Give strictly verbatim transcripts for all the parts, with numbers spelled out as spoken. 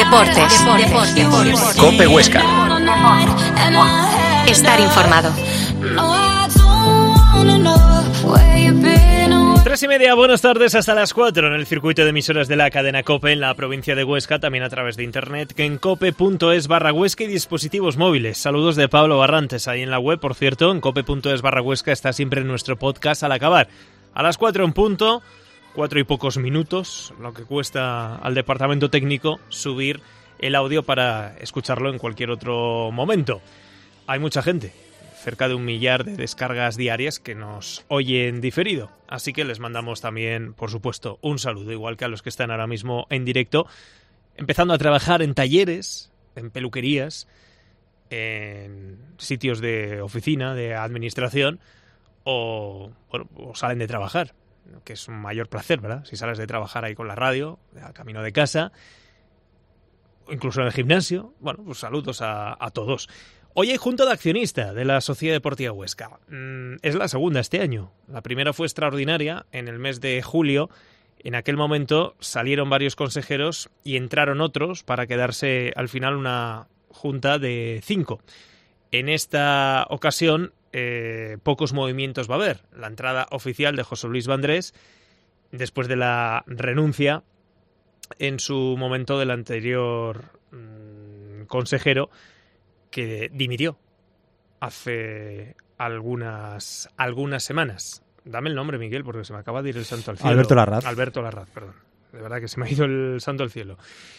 Deportes. Deportes. COPE Huesca. Estar informado. Tres y media, buenas tardes, hasta las cuatro en el circuito de emisoras de la cadena COPE en la provincia de Huesca, también a través de internet, que en cope.es barra Huesca y dispositivos móviles. Saludos de Pablo Barrantes, ahí en la web, por cierto, en cope.es barra Huesca está siempre nuestro podcast al acabar. A las cuatro en punto, cuatro y pocos minutos, lo que cuesta al departamento técnico subir el audio para escucharlo en cualquier otro momento. Hay mucha gente, cerca de un millar de descargas diarias que nos oyen diferido. Así que les mandamos también, por supuesto, un saludo, igual que a los que están ahora mismo en directo, empezando a trabajar en talleres, en peluquerías, en sitios de oficina, de administración, o, bueno, o salen de trabajar, que es un mayor placer, ¿verdad? Si sales de trabajar ahí con la radio, a camino de casa, incluso en el gimnasio. Bueno, pues saludos a, a todos. Hoy hay junta de accionistas de la Sociedad Deportiva Huesca. Mm, es la segunda este año. La primera fue extraordinaria en el mes de julio. En aquel momento salieron varios consejeros y entraron otros para quedarse al final una junta de cinco. En esta ocasión eh, pocos movimientos va a haber. La entrada oficial de José Luis Vandrés después de la renuncia en su momento del anterior mmm, consejero, que dimitió hace algunas algunas semanas. Dame el nombre, Miguel, porque se me acaba de ir el santo al cielo. Alberto Larraz. Alberto Larraz, perdón. De verdad que se me ha ido el santo al cielo.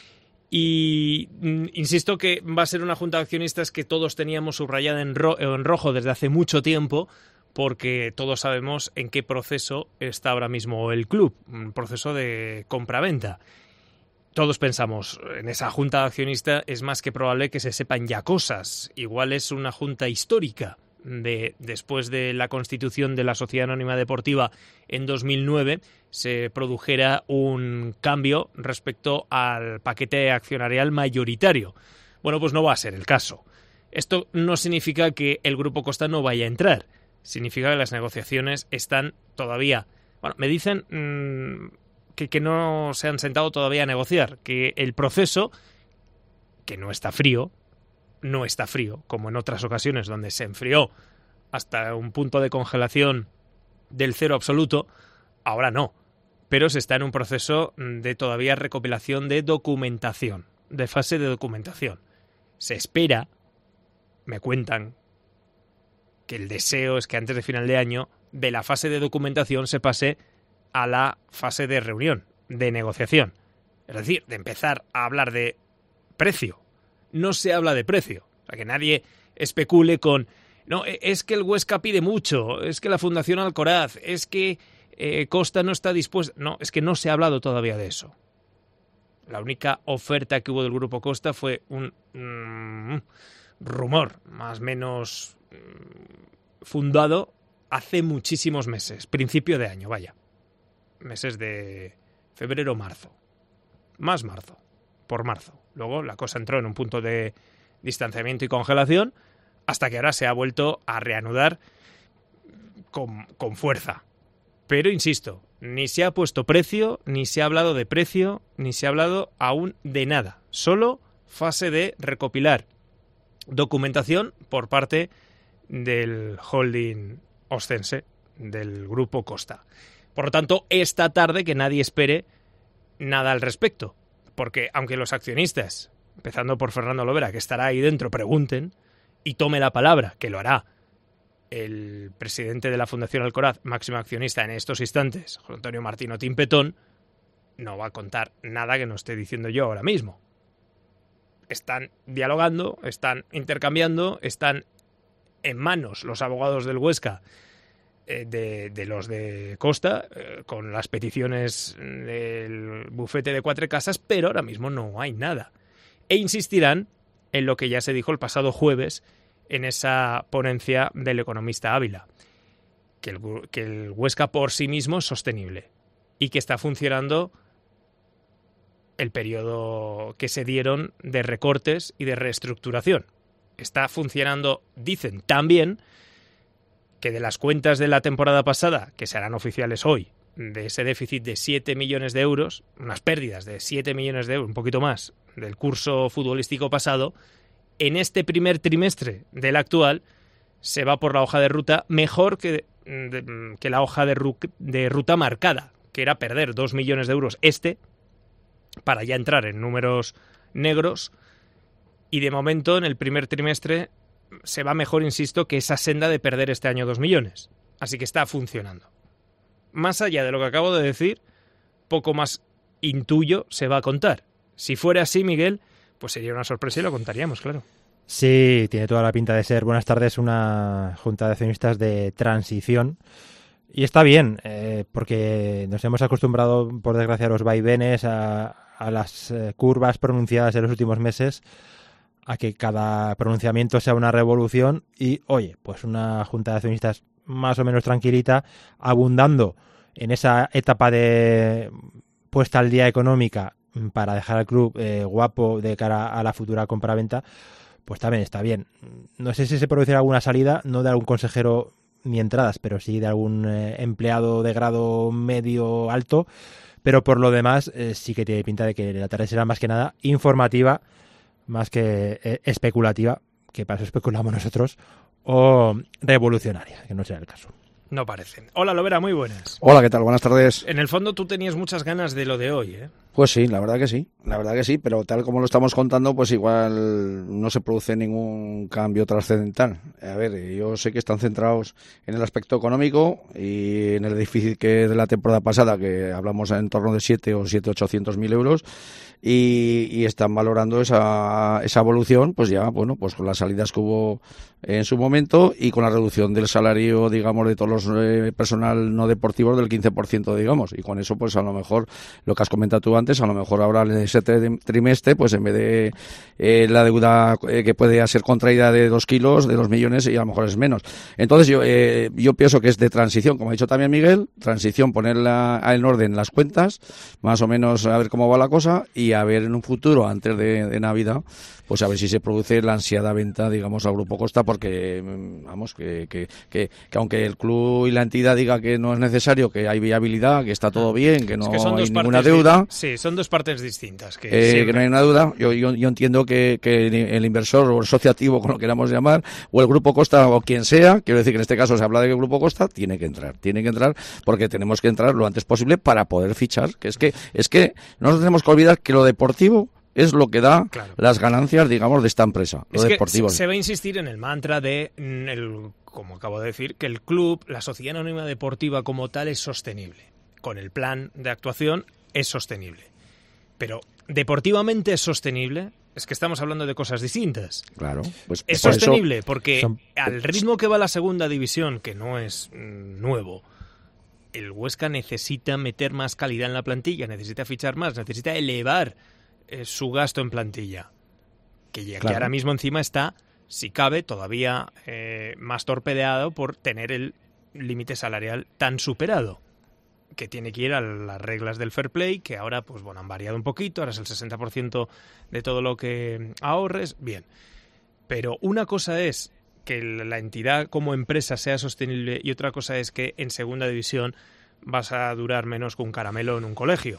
Y mm, insisto que va a ser una junta de accionistas que todos teníamos subrayada en, ro- en rojo desde hace mucho tiempo, porque todos sabemos en qué proceso está ahora mismo el club, un proceso de compraventa. Todos pensamos, en esa junta de accionistas es más que probable que se sepan ya cosas. Igual es una junta histórica. De, después de la constitución de la Sociedad Anónima Deportiva en dos mil nueve, se produjera un cambio respecto al paquete accionarial mayoritario. Bueno, pues no va a ser el caso. Esto no significa que el Grupo Costa no vaya a entrar. Significa que las negociaciones están todavía... Bueno, me dicen... Mmm, Que, que no se han sentado todavía a negociar, que el proceso, que no está frío, no está frío, como en otras ocasiones donde se enfrió hasta un punto de congelación del cero absoluto, ahora no, pero se está en un proceso de todavía recopilación de documentación, de fase de documentación. Se espera, me cuentan, que el deseo es que antes de final de año, de la fase de documentación se pase a la fase de reunión, de negociación. Es decir, de empezar a hablar de precio. No se habla de precio. O sea, que nadie especule con... No, es que el Huesca pide mucho, es que la Fundación Alcoraz, es que eh, Costa no está dispuesta... No, es que no se ha hablado todavía de eso. La única oferta que hubo del Grupo Costa fue un mm, rumor, más o menos mm, fundado hace muchísimos meses, principio de año, vaya. Meses de febrero, marzo. Más marzo. Por marzo. Luego la cosa entró en un punto de distanciamiento y congelación hasta que ahora se ha vuelto a reanudar con, con fuerza. Pero, insisto, ni se ha puesto precio, ni se ha hablado de precio, ni se ha hablado aún de nada. Solo fase de recopilar documentación por parte del holding oscense, del Grupo Costa. Por lo tanto, esta tarde que nadie espere nada al respecto. Porque aunque los accionistas, empezando por Fernando Lovera, que estará ahí dentro, pregunten y tome la palabra, que lo hará el presidente de la Fundación Alcoraz, máximo accionista en estos instantes, José Antonio Martino Timpetón, no va a contar nada que no esté diciendo yo ahora mismo. Están dialogando, están intercambiando, están en manos los abogados del Huesca De, de los de Costa, eh, con las peticiones del bufete de Cuatro Casas, pero ahora mismo no hay nada. E insistirán en lo que ya se dijo el pasado jueves en esa ponencia del economista Ávila, que el, que el Huesca por sí mismo es sostenible y que está funcionando el periodo que se dieron de recortes y de reestructuración. Está funcionando, dicen, tan bien que de las cuentas de la temporada pasada, que serán oficiales hoy, de ese déficit de siete millones de euros, unas pérdidas de siete millones de euros, un poquito más, del curso futbolístico pasado, en este primer trimestre del actual se va por la hoja de ruta mejor que, de, que la hoja de, ru, de ruta marcada, que era perder dos millones de euros este, para ya entrar en números negros, y de momento en el primer trimestre se va mejor, insisto, que esa senda de perder este año dos millones. Así que está funcionando. Más allá de lo que acabo de decir, poco más intuyo se va a contar. Si fuera así, Miguel, pues sería una sorpresa y lo contaríamos, claro. Sí, tiene toda la pinta de ser, buenas tardes, una junta de accionistas de transición. Y está bien, eh, porque nos hemos acostumbrado, por desgracia, a los vaivenes, a, a las eh, curvas pronunciadas en los últimos meses, a que cada pronunciamiento sea una revolución y, oye, pues una junta de accionistas más o menos tranquilita, abundando en esa etapa de puesta al día económica para dejar al club eh, guapo de cara a la futura compraventa, pues también está bien. No sé si se producirá alguna salida, no de algún consejero ni entradas, pero sí de algún eh, empleado de grado medio alto, pero por lo demás eh, sí que tiene pinta de que la tarde será más que nada informativa, más que eh, especulativa, que para eso especulamos nosotros, o revolucionaria, que no será el caso. No parece. Hola, Lovera, muy buenas. Hola, ¿qué tal? Buenas tardes. En el fondo tú tenías muchas ganas de lo de hoy, ¿eh? Pues sí, la verdad que sí, la verdad que sí, pero tal como lo estamos contando, pues igual no se produce ningún cambio trascendental. A ver, yo sé que están centrados en el aspecto económico y en el déficit que de la temporada pasada, que hablamos en torno de siete o siete ochocientos mil euros, y, y están valorando esa, esa evolución, pues ya, bueno, pues con las salidas que hubo en su momento y con la reducción del salario, digamos, de todos los eh, personal no deportivos del quince por ciento, digamos, y con eso, pues a lo mejor, lo que has comentado tú antes, a lo mejor ahora en ese trimestre, pues en vez de eh, la deuda eh, que puede ser contraída de dos kilos, de dos millones, y a lo mejor es menos. Entonces yo eh, yo pienso que es de transición, como ha dicho también Miguel, transición, ponerla en orden las cuentas, más o menos a ver cómo va la cosa, y a ver en un futuro, antes de, de Navidad, pues a ver si se produce la ansiada venta, digamos, al Grupo Costa, porque, vamos, que, que, que, que aunque el club y la entidad diga que no es necesario, que hay viabilidad, que está todo bien, que no es que hay ninguna deuda. Sí, son dos partes distintas. Que, eh, que no hay una duda. Yo, yo, yo entiendo que, que el inversor o el socio activo, como lo queramos llamar, o el Grupo Costa o quien sea, quiero decir que en este caso se habla de que el Grupo Costa tiene que entrar, tiene que entrar porque tenemos que entrar lo antes posible para poder fichar, que es que, es que no nos tenemos que olvidar que lo deportivo es lo que da claro. las ganancias, digamos, de esta empresa, lo es deportivo. Que se va a insistir en el mantra de, el, como acabo de decir, que el club, la Sociedad Anónima Deportiva como tal es sostenible. Con el plan de actuación es sostenible. Pero deportivamente es sostenible, es que estamos hablando de cosas distintas. Claro. Pues, es por sostenible eso, porque son... al ritmo que va la segunda división, que no es mm, nuevo, el Huesca necesita meter más calidad en la plantilla, necesita fichar más, necesita elevar eh, su gasto en plantilla. Que, ya, claro. que ahora mismo encima está, si cabe, todavía eh, más torpedeado por tener el límite salarial tan superado, que tiene que ir a las reglas del fair play, que ahora pues bueno han variado un poquito, ahora es el sesenta por ciento de todo lo que ahorres, bien. Pero una cosa es que la entidad como empresa sea sostenible y otra cosa es que en segunda división vas a durar menos que un caramelo en un colegio.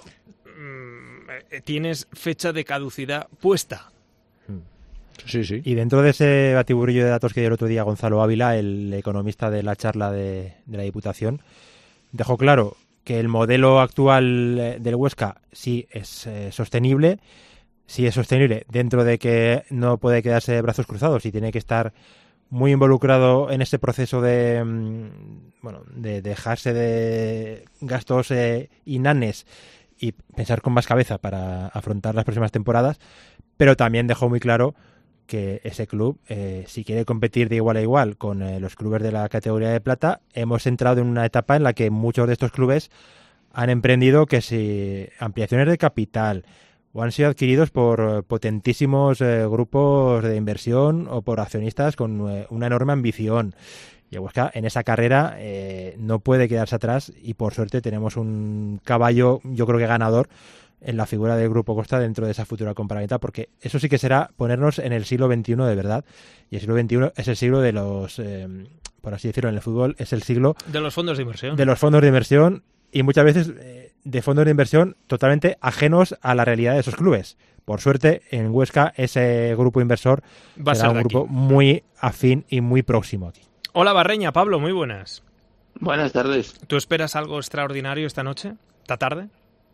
Tienes fecha de caducidad puesta. Sí, sí. Y dentro de ese batiburrillo de datos que dio el otro día Gonzalo Ávila, el economista de la charla de, de la Diputación, dejó claro que el modelo actual del Huesca sí es eh, sostenible, sí es sostenible dentro de que no puede quedarse de brazos cruzados y tiene que estar muy involucrado en ese proceso de bueno de dejarse de gastos eh, inanes y pensar con más cabeza para afrontar las próximas temporadas, pero también dejó muy claro que ese club, eh, si quiere competir de igual a igual con eh, los clubes de la categoría de plata, hemos entrado en una etapa en la que muchos de estos clubes han emprendido que si ampliaciones de capital o han sido adquiridos por potentísimos eh, grupos de inversión o por accionistas con eh, una enorme ambición. Y Huesca en esa carrera eh, no puede quedarse atrás y por suerte tenemos un caballo, yo creo que ganador, en la figura del Grupo Costa dentro de esa futura compraventa, porque eso sí que será ponernos en el siglo veintiuno de verdad, y el siglo veintiuno es el siglo de los, eh, por así decirlo, en el fútbol es el siglo de los fondos de inversión. De los fondos de inversión y muchas veces eh, de fondos de inversión totalmente ajenos a la realidad de esos clubes. Por suerte, en Huesca ese grupo inversor Va será a un ser grupo aquí. muy afín y muy próximo aquí. Hola Barreña, Pablo, muy buenas. Buenas tardes. ¿Tú esperas algo extraordinario esta noche? ¿Esta tarde?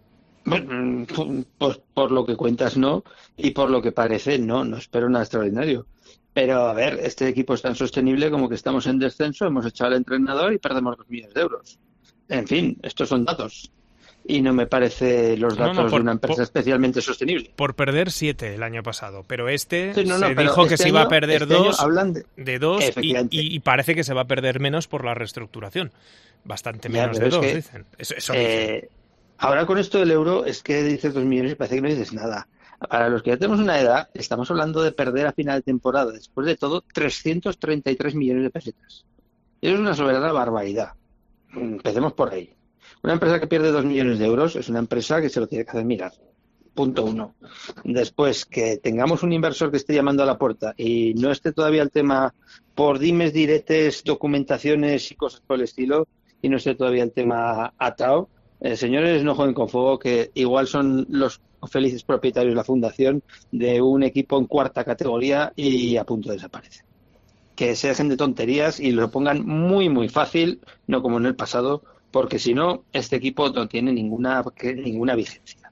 Bueno, pues por lo que cuentas no, y por lo que parece no, no espero nada extraordinario. Pero a ver, este equipo es tan sostenible como que estamos en descenso, hemos echado al entrenador y perdemos dos millones de euros. En fin, estos son datos. Y no me parece los No, datos no, por- de una empresa por- especialmente sostenible. Por perder siete el año pasado, pero este Sí, no, no, se pero dijo que este se iba a año- perder este año dos, hablan de- de dos y, Efectivamente. y- y parece que se va a perder menos por la reestructuración. Bastante Ya, menos pero de es dos, que, dicen. Eso, eso dicen. Eh, ahora con esto del euro es que dices dos millones y parece que no dices nada. Para los que ya tenemos una edad, estamos hablando de perder a final de temporada, después de todo, trescientos treinta y tres millones de pesetas. Eso es una soberana barbaridad. Empecemos por ahí. Una empresa que pierde dos millones de euros es una empresa que se lo tiene que hacer mirar. Punto uno. Después, que tengamos un inversor que esté llamando a la puerta y no esté todavía el tema por dimes, diretes, documentaciones y cosas por el estilo, y no esté todavía el tema atado. Eh, señores, no jueguen con fuego, que igual son los felices propietarios de la fundación de un equipo en cuarta categoría y a punto de desaparecer. Que se dejen de tonterías y lo pongan muy, muy fácil, no como en el pasado, porque si no, este equipo no tiene ninguna, que- ninguna vigencia.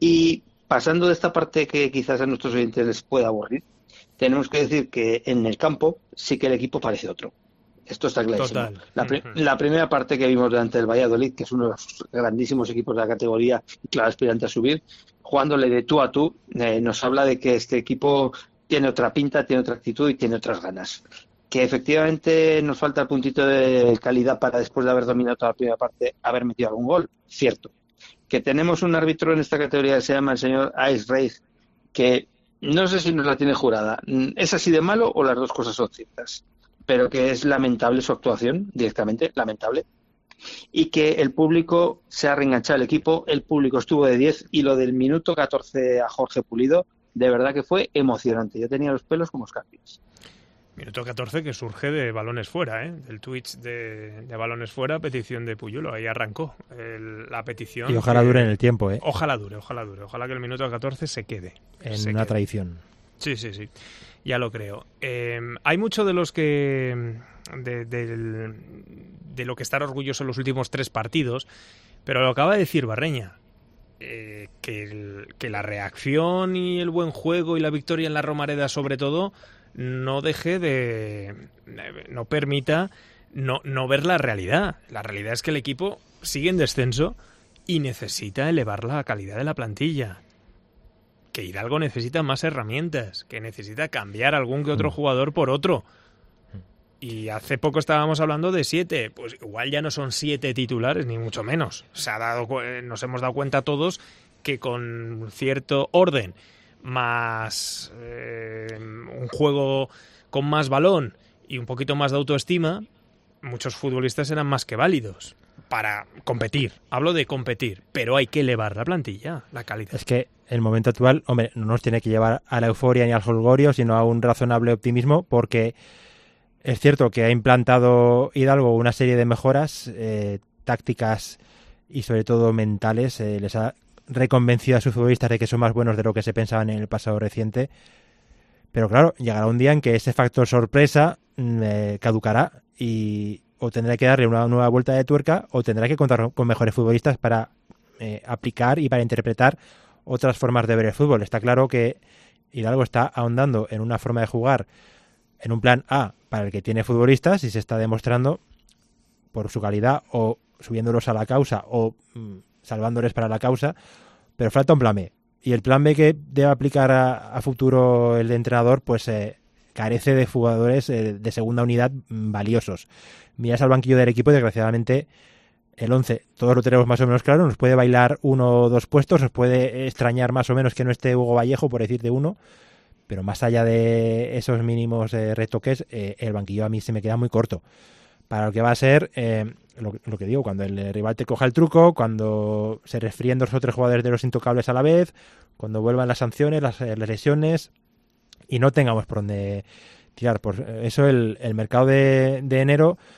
Y pasando de esta parte que quizás a nuestros oyentes les pueda aburrir, tenemos que decir que en el campo sí que el equipo parece otro. Esto está clarísimo. Total. La, pri- Ujú. la primera parte que vimos delante del Valladolid, que es uno de los grandísimos equipos de la categoría y claro aspirante a subir, jugándole de tú a tú, eh, nos habla de que este equipo tiene otra pinta, tiene otra actitud y tiene otras ganas. Que efectivamente nos falta el puntito de calidad para, después de haber dominado toda la primera parte, haber metido algún gol, cierto. Que tenemos un árbitro en esta categoría que se llama el señor Ice Reis, que no sé si nos la tiene jurada. ¿Es así de malo o las dos cosas son ciertas? Pero que es lamentable su actuación, directamente, lamentable. Y que el público se ha reenganchado al equipo, el público estuvo de diez y lo del minuto catorce a Jorge Pulido, de verdad que fue emocionante. Yo tenía los pelos como escarpias. Minuto catorce que surge de balones fuera, ¿eh? Del Twitch de, de balones fuera, petición de Puyuelo. Ahí arrancó el- la petición. Y ojalá que- dure en el tiempo, ¿eh? Ojalá dure, ojalá dure. Ojalá que el minuto catorce se quede. En se una quede. tradición. Sí, sí, sí. Ya lo creo. Eh, hay mucho de los que. De, del- de lo que estar orgulloso en los últimos tres partidos, pero lo acaba de decir Barreña. eh, que, el- que la reacción y el buen juego y la victoria en la Romareda, sobre todo, no deje de. no permita no, no ver la realidad. La realidad es que el equipo sigue en descenso y necesita elevar la calidad de la plantilla. Que Hidalgo necesita más herramientas, que necesita cambiar algún que otro jugador por otro. Y hace poco estábamos hablando de siete, pues igual ya no son siete titulares, ni mucho menos. Se ha dado, cu- eh, nos hemos dado cuenta todos que con cierto orden, más eh, un juego con más balón y un poquito más de autoestima, muchos futbolistas eran más que válidos para competir. Hablo de competir, pero hay que elevar la plantilla, la calidad. Es que el momento actual, hombre, no nos tiene que llevar a la euforia ni al jolgorio, sino a un razonable optimismo, porque es cierto que ha implantado Hidalgo una serie de mejoras eh, tácticas y sobre todo mentales. Eh, les ha reconvencido a sus futbolistas de que son más buenos de lo que se pensaban en el pasado reciente. Pero claro, llegará un día en que ese factor sorpresa mm, eh, caducará y o tendrá que darle una nueva vuelta de tuerca o tendrá que contar con mejores futbolistas para eh, aplicar y para interpretar otras formas de ver el fútbol. Está claro que Hidalgo está ahondando en una forma de jugar en un plan A para el que tiene futbolistas y se está demostrando por su calidad o subiéndolos a la causa o mm, salvándoles para la causa, pero falta un plan B. Y el plan B que debe aplicar a, a futuro el entrenador, pues eh, carece de jugadores eh, de segunda unidad mm, valiosos. Miras al banquillo del equipo y desgraciadamente el once, todos lo tenemos más o menos claro, nos puede bailar uno o dos puestos, nos puede extrañar más o menos que no esté Hugo Vallejo, por decir de uno, pero más allá de esos mínimos eh, retoques, eh, el banquillo a mí se me queda muy corto. Para lo que va a ser, eh, lo, lo que digo, cuando el rival te coja el truco, cuando se resfríen dos o tres jugadores de los intocables a la vez, cuando vuelvan las sanciones, las, las lesiones y no tengamos por dónde tirar. Por eso el, el mercado de, de enero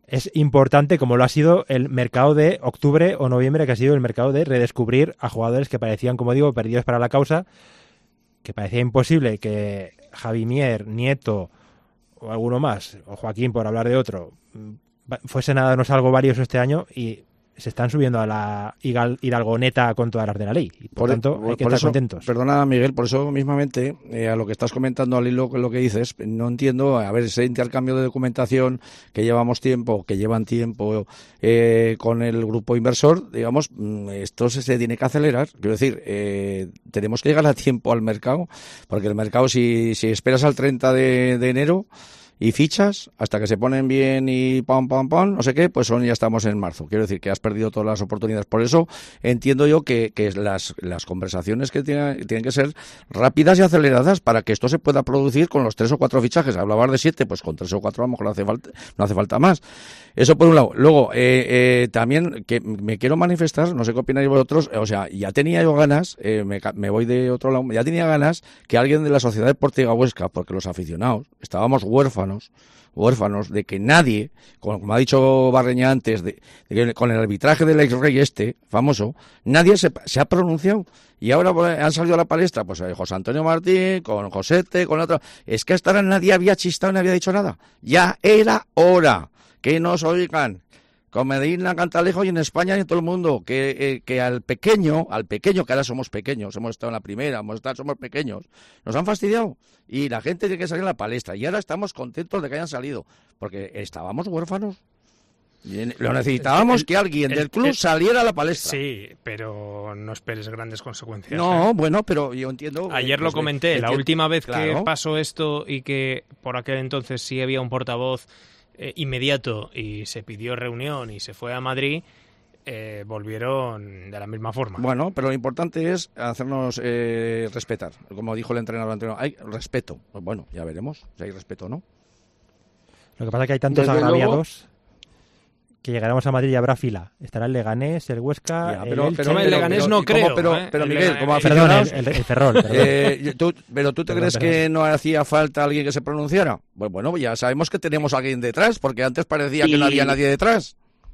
es importante como lo ha sido el mercado de octubre o noviembre, que ha sido el mercado de redescubrir a jugadores que parecían, como digo, perdidos para la causa, que parecía imposible que Javi Mier, Nieto o alguno más, o Joaquín por hablar de otro, fuesen a darnos algo valioso este año y se están subiendo a la hidalgoneta con todas las de la ley. Y por, por tanto, hay que por estar eso, contentos. Perdona, Miguel, por eso mismamente, eh, a lo que estás comentando al hilo con lo que dices, no entiendo, a ver, ese intercambio de documentación que llevamos tiempo, que llevan tiempo eh, con el grupo inversor, digamos, esto se, se tiene que acelerar. Quiero decir, eh, tenemos que llegar a tiempo al mercado, porque el mercado, si, si esperas al treinta de, de enero, y fichas hasta que se ponen bien y pam, pam, pam, no sé qué, pues son ya estamos en marzo. Quiero decir que has perdido todas las oportunidades. Por eso entiendo yo que, que las, las conversaciones que tienen, tienen que ser rápidas y aceleradas para que esto se pueda producir con los tres o cuatro fichajes. Hablabas de siete, pues con tres o cuatro a lo mejor no hace falta, no hace falta más. Eso por un lado. Luego, eh, eh, también que me quiero manifestar, no sé qué opináis vosotros, o sea, ya tenía yo ganas, eh, me, me voy de otro lado, ya tenía ganas que alguien de la Sociedad Deportiva Huesca, porque los aficionados estábamos huérfanos, huérfanos de que nadie, como ha dicho Barreña antes, de, de que con el arbitraje del ex rey este, famoso, nadie se, se ha pronunciado. Y ahora pues, han salido a la palestra, pues eh, José Antonio Martín, con Josete, con otro. Es que hasta ahora nadie había chistado, nadie había dicho nada. Ya era hora que nos oigan. Con Medina, Cantalejo y en España y en todo el mundo, que, eh, que al pequeño, al pequeño, que ahora somos pequeños, hemos estado en la primera, hemos estado, somos pequeños, nos han fastidiado y la gente tiene que salir a la palestra y ahora estamos contentos de que hayan salido, porque estábamos huérfanos. Y lo necesitábamos el, que alguien el, del club el, saliera a la palestra. Sí, pero no esperes grandes consecuencias. No, ¿eh? Bueno, pero yo entiendo... Ayer pues, lo comenté, entiendo, la última vez claro. que pasó esto y que por aquel entonces sí había un portavoz eh, inmediato y se pidió reunión y se fue a Madrid, eh, volvieron de la misma forma. Bueno, pero lo importante es hacernos eh, respetar. Como dijo el entrenador anterior, hay respeto. Pues bueno, ya veremos si hay respeto o no. Lo que pasa es que hay tantos Desde agraviados... luego... que llegaremos a Madrid y habrá fila. Estará el Leganés, el Huesca, ya, pero, el Elche... Pero, el Leganés no creo. Como, pero, ¿eh? pero el Miguel, Leganés, como Perdón, aficionados... el, el, el Ferrol. Perdón. Eh, tú, ¿Pero tú te Perdón, crees perdón. que no hacía falta alguien que se pronunciara? Pues bueno, ya sabemos que tenemos a alguien detrás, porque antes parecía Y- que no había nadie detrás.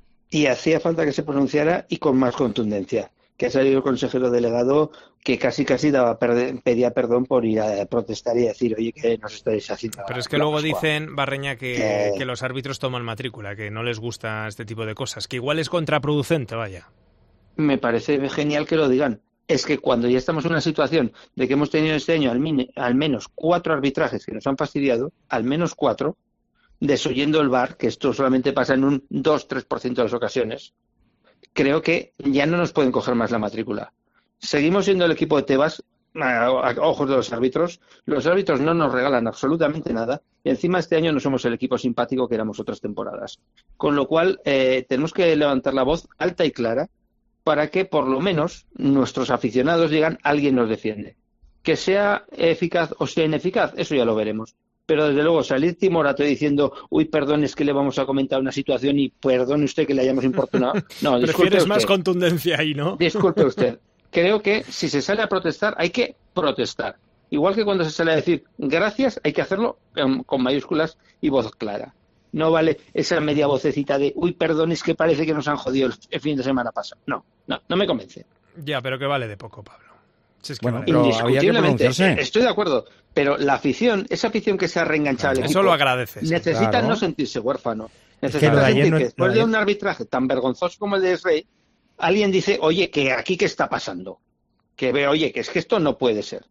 Y hacía falta que se pronunciara y con más contundencia. Que ha salido el consejero delegado que casi casi daba perde- pedía perdón por ir a protestar y decir, oye, que nos estáis haciendo... Pero es que la luego Pascua. dicen, Barreña, que, Eh. que los árbitros toman matrícula, que no les gusta este tipo de cosas, que igual es contraproducente, vaya. Me parece genial que lo digan. Es que cuando ya estamos en una situación de que hemos tenido este año al, min- al menos cuatro arbitrajes que nos han fastidiado, al menos cuatro, desoyendo el V A R, que esto solamente pasa en un dos tres por ciento de las ocasiones, creo que ya no nos pueden coger más la matrícula. Seguimos siendo el equipo de Tebas, a, a ojos de los árbitros. Los árbitros no nos regalan absolutamente nada y encima este año no somos el equipo simpático que éramos otras temporadas. Con lo cual eh, tenemos que levantar la voz alta y clara para que por lo menos nuestros aficionados digan alguien nos defiende. Que sea eficaz o sea ineficaz, eso ya lo veremos. Pero desde luego salir timorato diciendo, uy, perdón, es que le vamos a comentar una situación y perdone usted que le hayamos importunado. No, disculpe Prefieres usted. más contundencia ahí, ¿no? Disculpe usted. Creo que si se sale a protestar, hay que protestar. Igual que cuando se sale a decir gracias, hay que hacerlo con, con mayúsculas y voz clara. No vale esa media vocecita de, uy, perdón, es que parece que nos han jodido el, el fin de semana pasado. No, no, no me convence. Ya, pero que vale de poco, Pablo. Si es que Bueno, vale. pero había que Indiscutiblemente, pronunciarse. estoy de acuerdo. Pero la afición, esa afición que se ha reenganchado al Eso equipo, lo agradeces. necesita Claro. no sentirse huérfano. que Necesita lo de ayer sentir no- que lo después de de ayer- un arbitraje tan vergonzoso como el de Rey, alguien dice, oye, que aquí qué está pasando. Que ve, oye, que es que esto no puede ser.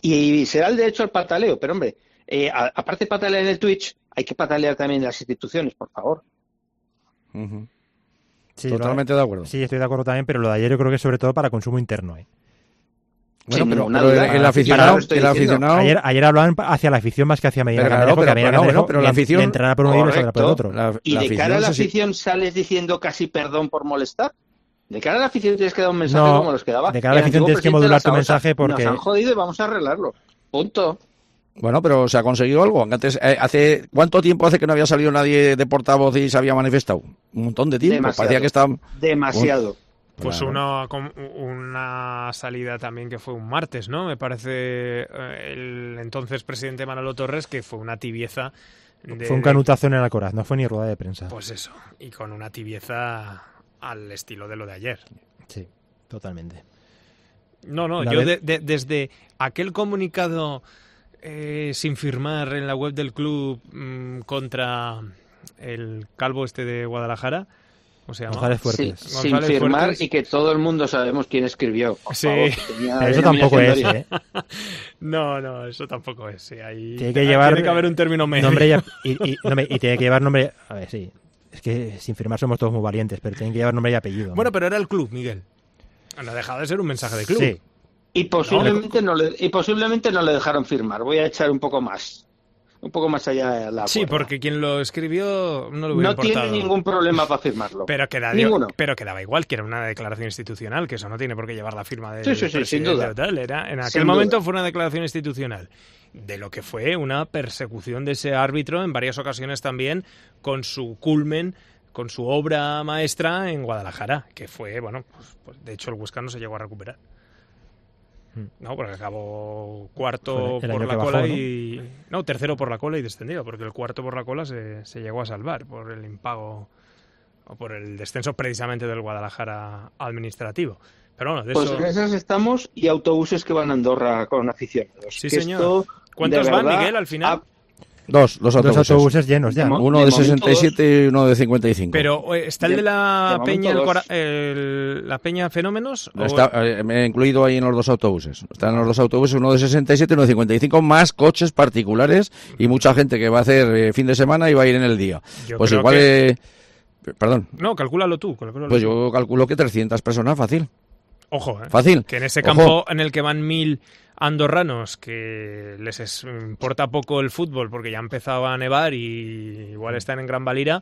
Y será el derecho al pataleo, pero hombre, eh, a- aparte de patalear en el Twitch, hay que patalear también en las instituciones, por favor. Ujú. Sí, Totalmente lo- de acuerdo. Sí, estoy de acuerdo también, pero lo de ayer yo creo que es sobre todo para consumo interno. ¿eh? Bueno, Sin pero, ninguna pero duda. el, el Para- aficionado, para- estoy el diciendo. aficionado, Ayer, ayer hablaban hacia la afición más que hacia Medina Pero claro, Cantalejo, que pero- a Medina pero bueno, Cantalejo pero la le- afición- le entrará por un oído y le saldrá por el Correcto. otro. la- Y la de cara a la se- afición sales diciendo casi perdón por molestar. De cara a la afición tienes que dar un mensaje No, como los que daba. de cara a la el afición antiguo tienes que presidente modular de la tu Saosa. mensaje porque- Nos han jodido y vamos a arreglarlo. Punto. Bueno, pero se ha conseguido algo. Antes, eh, hace ¿cuánto tiempo hace que no había salido nadie de portavoz y se había manifestado? Un montón de tiempo. Demasiado. Parecía que estaba... Demasiado. Pues Claro. una, com- una salida también que fue un martes, ¿no? Me parece eh, el entonces presidente Manolo Torres que fue una tibieza De, fue un canutazo en el Alcoraz, no fue ni rueda de prensa. Pues eso, y con una tibieza al estilo de lo de ayer. Sí, totalmente. No, no, La yo vez- de, de, desde aquel comunicado eh, sin firmar en la web del club mmm, contra el calvo este de Guadalajara, ¿cómo se llama? González Sí, Fuertes. sin González firmar Fuertes. y que todo el mundo sabemos quién escribió. Por Sí. favor, tenía Pero eso tampoco es, denominación de ¿eh? No, no, eso tampoco es. Sí, ahí Tiene que llevar tiene que haber un término medio. nombre y, ap- y, y- nombre- y tiene que llevar nombre. A ver, sí. Es que sin firmar somos todos muy valientes, pero tienen que llevar nombre y apellido. Bueno, ¿no? pero era el club, Miguel. No ha dejado de ser un mensaje de club. Sí. Y posiblemente, no le, y posiblemente no le dejaron firmar. Voy a echar un poco más. Un poco más allá de la Sí, cuerda. porque quien lo escribió no le hubiera no tiene importado. ningún problema para firmarlo. Pero queda, Ninguno. pero quedaba igual, que era una declaración institucional, que eso no tiene por qué llevar la firma del Sí, sí, sí, sin presidente duda. o tal. Era, en aquel Sin momento duda. fue una declaración institucional de lo que fue una persecución de ese árbitro en varias ocasiones también, con su culmen, con su obra maestra en Guadalajara, que fue, bueno, pues, pues de hecho el Huesca no se llegó a recuperar. No, porque acabó cuarto Fue el por año la que cola bajó, ¿no? y... No, tercero por la cola y descendido, porque el cuarto por la cola se, se llegó a salvar por el impago o por el descenso precisamente del Guadalajara administrativo. Pero bueno, de Pues eso... en esas estamos y autobuses que van a Andorra con aficionados. Sí, Que señor. esto, ¿Cuántos de van, verdad, Miguel, al final? ha- Dos, los Dos autobuses. autobuses llenos ya, ¿no? De Uno de momento sesenta y siete y uno de cincuenta y cinco. Pero eh, ¿está el De- de la de momento Peña el dos. Cora- el- la Peña Fenómenos? o- Está, eh, me he incluido ahí en los dos autobuses. Están los dos autobuses, uno de sesenta y siete y uno de cincuenta y cinco, más coches particulares y mucha gente que va a hacer eh, fin de semana y va a ir en el día. Yo Pues creo igual, que- eh, perdón, No, calcúlalo tú. calcúlalo pues tú. yo calculo que trescientas personas, fácil. Ojo, eh. Fácil. Que en ese Ojo. campo en el que van mil andorranos que les es- importa poco el fútbol porque ya ha empezado a nevar y igual están en Gran Valira,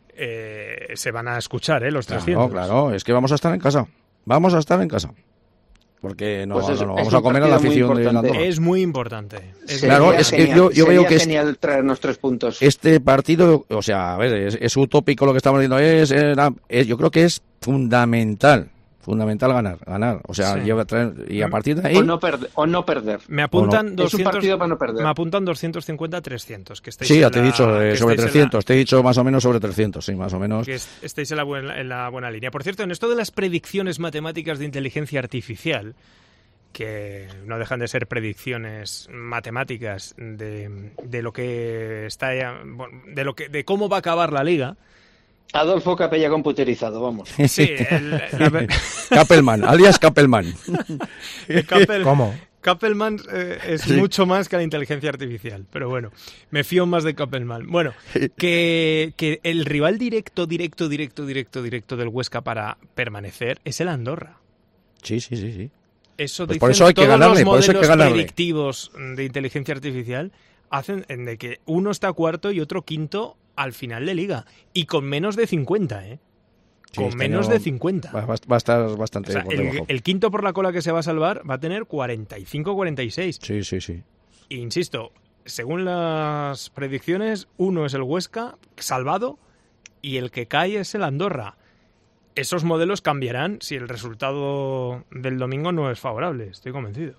eh, se van a escuchar, ¿eh? Los trescientos. Claro, claro, es que vamos a estar en casa. Vamos a estar en casa. Porque no, Pues es- no, no es vamos un a comer a la partido muy afición de importante. Andorra. Es muy importante. Es sería Claro, es que genial, yo- yo sería veo que es- genial traernos tres puntos. Este partido, o sea, a ver, es, es utópico lo que estamos diciendo, es, era- es- yo creo que es fundamental, fundamental ganar, ganar, o sea, Sí. lleva, traer- y a partir de ahí, O no perder. O no perder. Me apuntan ¿O Es un doscientos, partido para no perder. me apuntan doscientos cincuenta a trescientos. Que estáis sí, en ya te he la- dicho eh, que sobre estáis en la- trescientos, te he dicho más o menos sobre trescientos, sí, más o menos. que est- estéis en la, buena, en la buena línea. Por cierto, en esto de las predicciones matemáticas de inteligencia artificial, que no dejan de ser predicciones matemáticas de, de lo que está ya- bueno, de lo que de cómo va a acabar la liga. Adolfo Capella computerizado, vamos. Sí, el, la- Kappelman, alias Kappelman. Kappel- ¿Cómo? Kappelman eh, es Sí. mucho más que la inteligencia artificial, pero bueno, me fío más de Kappelman. Bueno, que, que el rival directo, directo, directo, directo, directo del Huesca para permanecer es el Andorra. Sí, sí, sí, sí. Eso Pues dicen por eso hay que todos ganarle, los por eso hay modelos que ganarle. predictivos de inteligencia artificial hacen en de que uno está cuarto y otro quinto al final de liga y con menos de cincuenta, ¿eh? Sí, Con este menos año de cincuenta. Va, va- va a estar bastante O sea, por el, debajo. el quinto por la cola que se va a salvar va a tener cuarenta y cinco cuarenta y seis. Sí, sí, sí. E insisto, según las predicciones, uno es el Huesca salvado y el que cae es el Andorra. Esos modelos cambiarán si el resultado del domingo no es favorable, estoy convencido.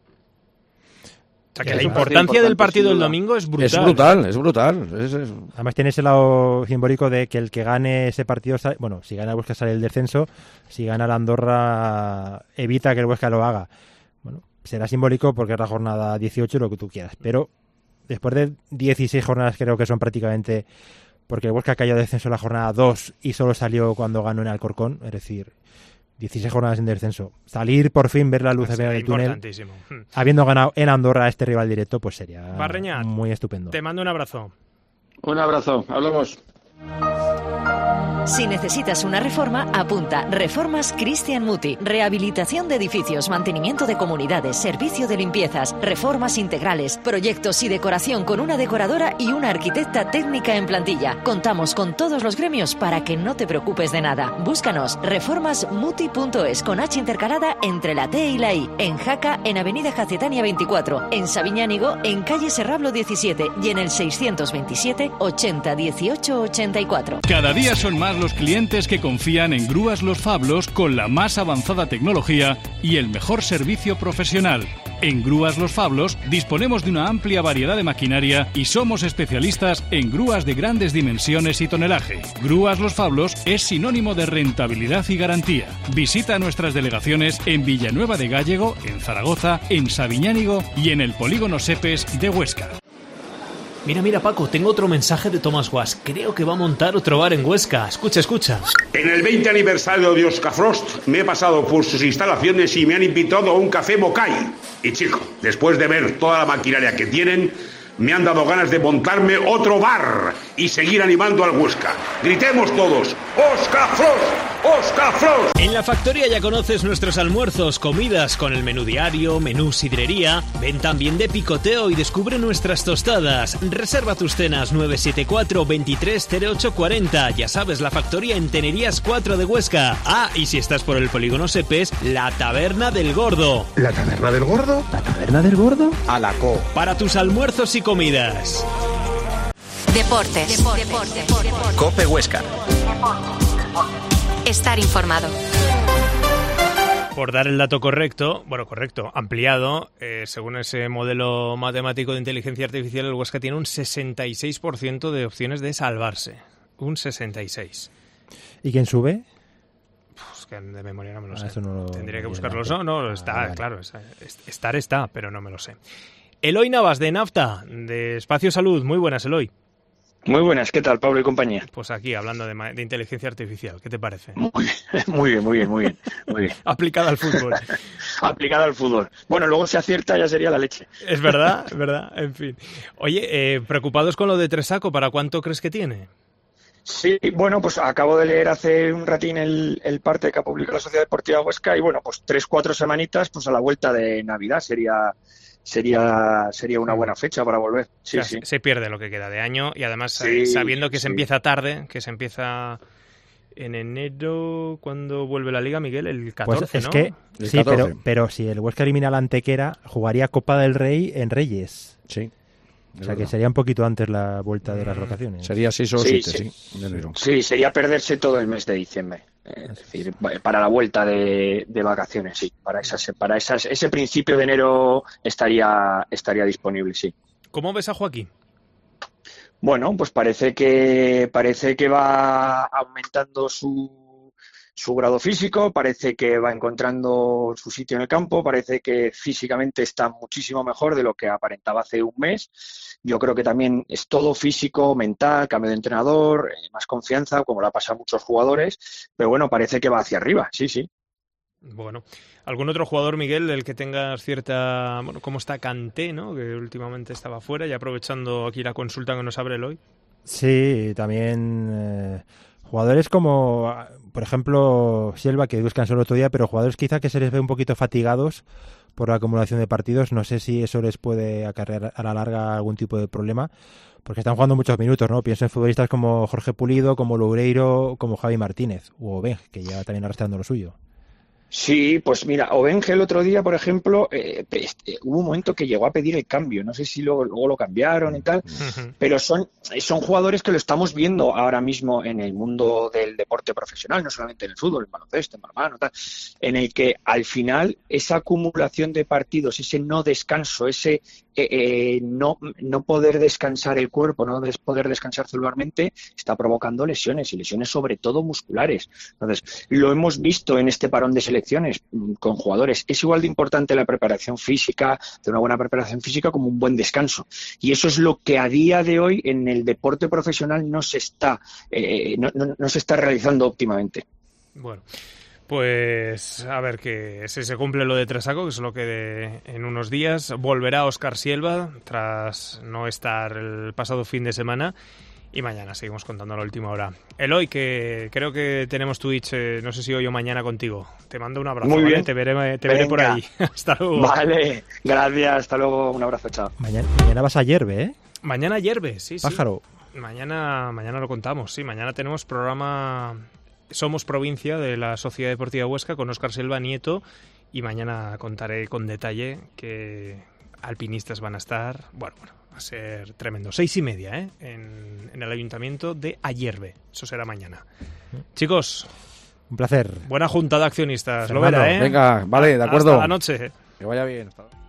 O sea, que Es la un partido importancia del importante, partido sin del duda. domingo es brutal. Es brutal, es brutal. Es- es- Además tiene ese lado simbólico de que el que gane ese partido, sale- bueno, si gana el Huesca sale el descenso, si gana el Andorra evita que el Huesca lo haga. Bueno, será simbólico porque es la jornada dieciocho, lo que tú quieras, pero después de dieciséis jornadas creo que son prácticamente, porque el Huesca cayó de descenso en la jornada dos y solo salió cuando ganó en Alcorcón, es decir, dieciséis jornadas en descenso. Salir por fin, ver la luz Será del túnel, importantísimo. Hmm. habiendo ganado en Andorra a este rival directo, pues sería Barreñat, muy estupendo. Te mando un abrazo. Un abrazo. Hablamos. Si necesitas una reforma, apunta Reformas Cristian Muti. Rehabilitación de edificios, mantenimiento de comunidades, servicio de limpiezas, reformas integrales, proyectos y decoración con una decoradora y una arquitecta técnica en plantilla. Contamos con todos los gremios para que no te preocupes de nada. Búscanos reformas muti punto es con H intercalada entre la T y la I. En Jaca, en Avenida Jacetania veinticuatro. En Sabiñánigo, en calle Serrablo diecisiete. Y en el seiscientos veintisiete ochenta dieciocho ochenta y cuatro. Cada día son más los clientes que confían en Grúas Los Fablos con la más avanzada tecnología y el mejor servicio profesional. En Grúas Los Fablos disponemos de una amplia variedad de maquinaria y somos especialistas en grúas de grandes dimensiones y tonelaje. Grúas Los Fablos es sinónimo de rentabilidad y garantía. Visita nuestras delegaciones en Villanueva de Gállego, en Zaragoza, en Sabiñánigo y en el Polígono Sepes de Huesca. Mira, mira, Paco, tengo otro mensaje de Thomas Was. Creo que va a montar otro bar en Huesca. Escucha, escucha. En el veinte aniversario de Oscar Frost me he pasado por sus instalaciones y me han invitado a un café Mocay. Y chico, después de ver toda la maquinaria que tienen, me han dado ganas de montarme otro bar y seguir animando al Huesca. Gritemos todos, ¡Oscar Frost! ¡Oscar Frost! En la factoría ya conoces nuestros almuerzos, comidas con el menú diario, menú sidrería. Ven también de picoteo y descubre nuestras tostadas. Reserva tus cenas nueve siete cuatro, veintitrés cero ocho cuarenta. Ya sabes, la factoría en Tenerías cuatro de Huesca. Ah, y si estás por el Polígono Sepes, la Taberna del Gordo. ¿La Taberna del Gordo? ¿La Taberna del Gordo? A la co. Para tus almuerzos y comidas. Deportes. Deportes. Deportes. Cope Huesca. Estar informado. Por dar el dato correcto, bueno, correcto, ampliado, eh, según ese modelo matemático de inteligencia artificial, el Huesca tiene un sesenta y seis por ciento de opciones de salvarse. Un sesenta y seis. ¿Y quién sube? Pues que de memoria no me lo Ah, sé. eso no lo- Tendría que no buscarlo. viene No, no, antes. está, Ah, vale. claro. es- es- estar está, pero no me lo sé. Eloy Navas, de Nafta, de Espacio Salud. Muy buenas, Eloy. Muy buenas, ¿qué tal, Pablo y compañía? Pues aquí, hablando de, ma- de inteligencia artificial, ¿qué te parece? Muy bien, muy bien, muy bien, muy bien. Muy bien. Aplicada al fútbol. Aplicada al fútbol. Bueno, luego si acierta ya sería la leche. Es verdad, es verdad, en fin. Oye, eh, preocupados con lo de Tresaco, ¿para cuánto crees que tiene? Sí, bueno, pues acabo de leer hace un ratín el, el parte que ha publicado la Sociedad Deportiva Huesca y bueno, pues tres, cuatro semanitas, pues a la vuelta de Navidad sería sería sería una buena fecha para volver. Sí, O sea, sí. se, se pierde lo que queda de año y además Sí, eh, sabiendo que se sí. empieza tarde, que se empieza en enero, ¿cuándo vuelve la Liga, Miguel? El catorce, Pues es ¿no? que, El sí, catorce. pero, pero si el Huesca elimina la Antequera, jugaría Copa del Rey en Reyes. Sí. O sea que sería un poquito antes la vuelta de las vacaciones. Sería seis o Sí, siete, sí. sí. de enero. Sí, sería perderse todo el mes de diciembre. Eh, Es decir, va- para la vuelta de, de vacaciones, sí. Para esas, para esas, ese principio de enero estaría, estaría disponible, sí. ¿Cómo ves a Joaquín? Bueno, pues parece que parece que va aumentando su, su grado físico, parece que va encontrando su sitio en el campo, parece que físicamente está muchísimo mejor de lo que aparentaba hace un mes. Yo creo que también es todo físico, mental, cambio de entrenador, eh, más confianza, como le ha pasado a muchos jugadores, pero bueno, parece que va hacia arriba, sí, sí. Bueno, ¿algún otro jugador, Miguel, del que tengas cierta... Bueno, ¿cómo está Kanté, no? Que últimamente estaba fuera y aprovechando aquí la consulta que nos abre Eloy. Sí, también eh, jugadores como, por ejemplo, Silva, que descansó el otro día, pero jugadores quizá que se les ve un poquito fatigados por la acumulación de partidos. No sé si eso les puede acarrear a la larga algún tipo de problema, porque están jugando muchos minutos, ¿no? Pienso en futbolistas como Jorge Pulido, como Loureiro, como Javi Martínez, o Oben, que ya también arrastrando lo suyo. Sí, pues mira, Obenje el otro día, por ejemplo, eh, este, hubo un momento que llegó a pedir el cambio. No sé si luego, luego lo cambiaron y tal, pero son, son jugadores que lo estamos viendo ahora mismo en el mundo del deporte profesional, no solamente en el fútbol, en baloncesto, en balonmano, tal, en el que al final esa acumulación de partidos, ese no descanso, ese eh, eh, no, no poder descansar el cuerpo, no des- poder descansar celularmente, está provocando lesiones y lesiones sobre todo musculares. Entonces, lo hemos visto en este parón de selecciones mm, con jugadores. Es igual de importante la preparación física, de una buena preparación física, como un buen descanso. Y eso es lo que a día de hoy en el deporte profesional no se está, eh, no, no, no se está realizando óptimamente. Bueno, pues a ver que si se cumple lo de Tresaco, que es lo que de, en unos días volverá Óscar Silva tras no estar el pasado fin de semana y mañana seguimos contando la última hora. Eloy, que creo que tenemos Twitch, eh, no sé si hoy o mañana contigo. Te mando un abrazo, Muy ¿vale? bien. Te veré, te veré por Venga. ahí. Hasta luego. Vale, gracias, hasta luego, un abrazo, chao. Mañana, mañana vas a Yerbe, ¿eh? Mañana hierve, sí, sí. Pájaro. Mañana, mañana lo contamos, sí. Mañana tenemos programa Somos Provincia de la Sociedad Deportiva Huesca con Óscar Silva Nieto y mañana contaré con detalle que alpinistas van a estar, bueno, bueno, va a ser tremendo. Seis y media, ¿eh? En, en el Ayuntamiento de Ayerbe. Eso será mañana. Chicos, Un placer. buena junta de accionistas. Lo Fernando, verá, ¿eh? venga, vale, de acuerdo. Hasta la noche. Que vaya bien. Hasta luego.